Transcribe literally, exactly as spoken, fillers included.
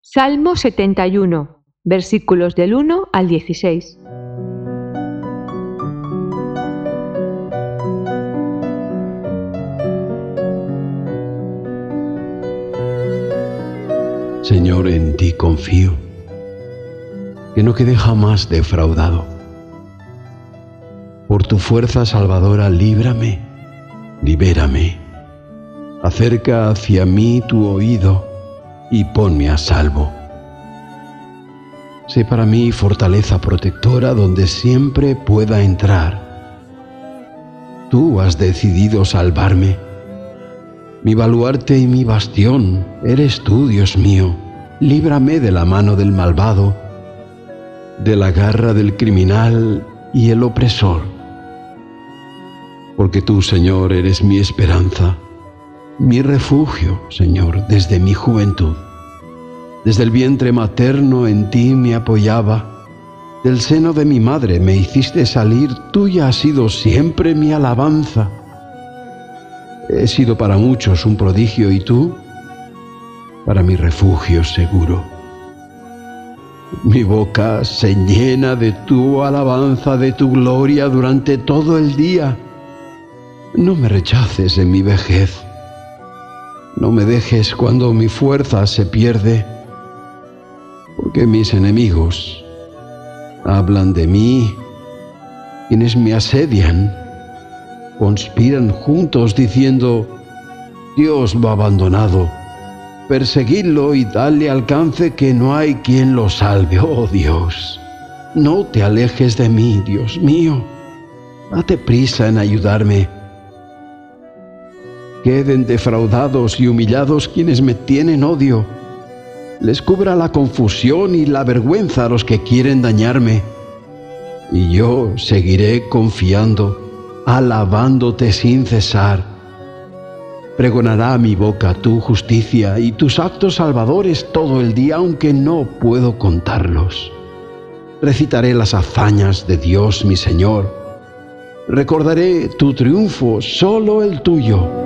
Salmo setenta y uno, versículos del uno al dieciséis. Señor, en ti confío, que no quede jamás defraudado. Por tu fuerza salvadora, líbrame, libérame. Acerca hacia mí tu oído y ponme a salvo. Sé para mí fortaleza protectora donde siempre pueda entrar. Tú has decidido salvarme. Mi baluarte y mi bastión eres tú, Dios mío. Líbrame de la mano del malvado, de la garra del criminal y el opresor. Porque tú, Señor, eres mi esperanza, mi refugio, Señor, desde mi juventud. Desde el vientre materno en ti me apoyaba. Del seno de mi madre me hiciste salir. Tuya ha sido siempre mi alabanza. He sido para muchos un prodigio y tú, para mi refugio seguro. Mi boca se llena de tu alabanza, de tu gloria durante todo el día. No me rechaces en mi vejez. No me dejes cuando mi fuerza se pierde, porque mis enemigos hablan de mí, quienes me asedian, conspiran juntos diciendo: Dios lo ha abandonado, perseguidlo y dale alcance que no hay quien lo salve. Oh Dios, no te alejes de mí, Dios mío, date prisa en ayudarme. Queden defraudados y humillados quienes me tienen odio. Les cubra la confusión y la vergüenza a los que quieren dañarme. Y yo seguiré confiando, alabándote sin cesar. Pregonará mi boca tu justicia y tus actos salvadores todo el día, aunque no puedo contarlos. Recitaré las hazañas de Dios mi Señor. Recordaré tu triunfo, solo el tuyo.